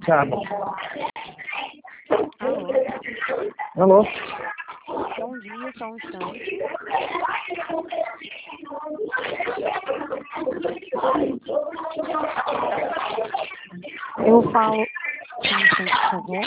Tá. Alô? Alô? Bom dia, só um instante. Eu falo... Só um instante, por favor.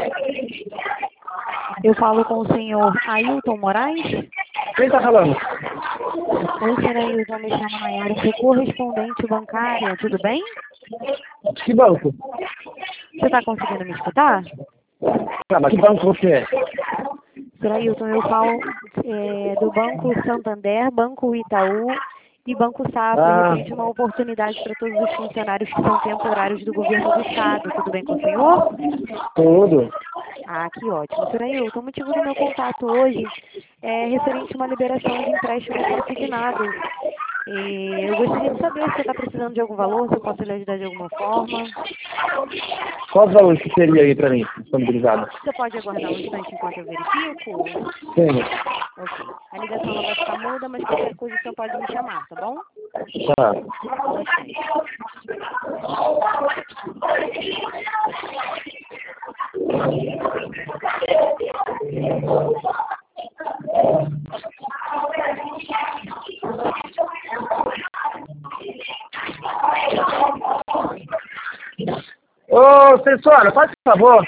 Eu falo com o senhor Ailton Moraes. Quem tá falando? Oi, senhor Ailton, me chama Nayara, sou correspondente bancária, tudo bem? Que banco? Você está conseguindo me escutar? Ah, mas que banco você é? Senhor Ailton, eu falo do Banco Santander, Banco Itaú e Banco Safra, referente a uma oportunidade para todos os funcionários que são temporários do governo do estado. Tudo bem com o senhor? Tudo. Ah, que ótimo. Senhor Ailton, o motivo do meu contato hoje é referente a uma liberação de empréstimo consignado. Eu gostaria de saber se você está precisando de algum valor, se eu posso lhe ajudar de alguma forma. Qual os valores que seria aí pra mim, disponibilizado? Você pode aguardar um instante enquanto eu verifico? Sim. Ok. A ligação não vai ficar muda, mas qualquer coisa você pode me chamar, tá bom? Tá. Só um instante. Ô, assessora, faz por favor.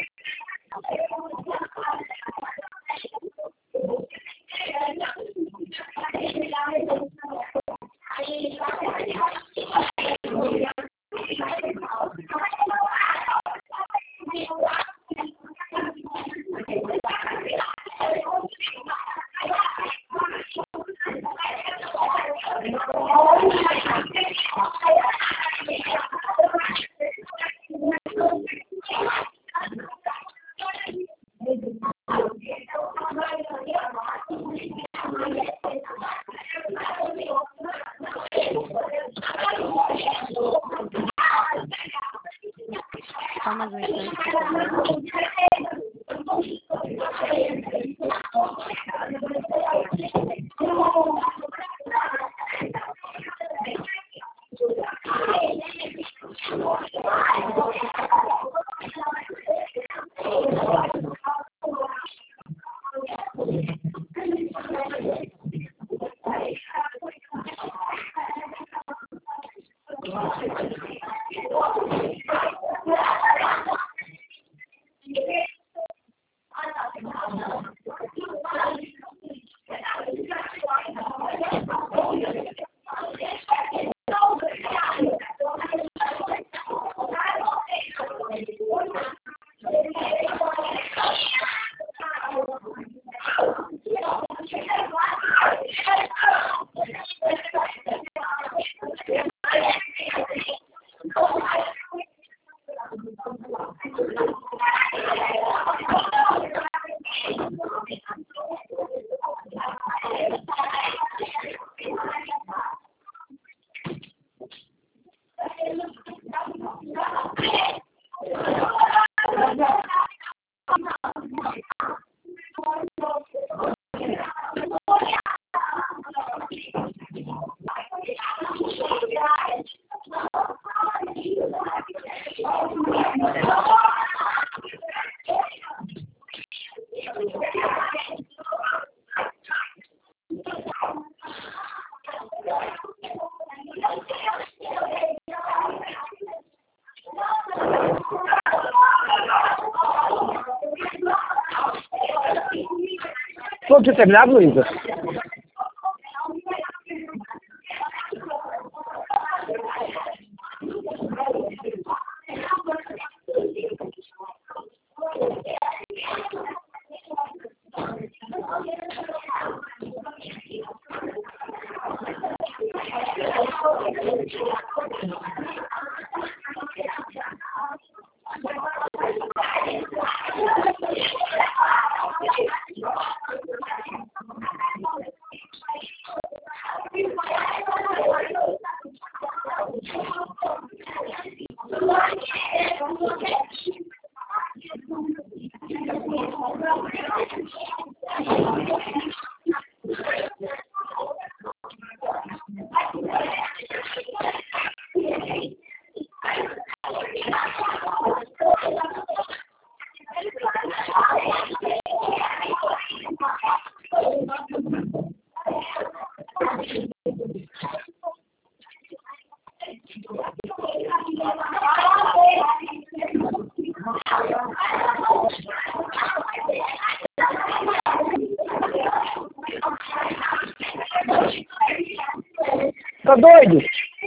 Só mais um instante, por favor. Pô, tinha terminado, Luísa? tá doido?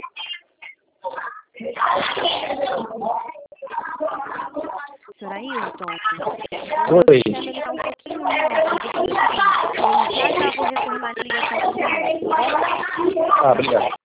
Senhor Ailton, Oi. ele tá um pouquinho longe. Eu já vou retornar a ligação para o senhor, tá bom? Ah, obrigado.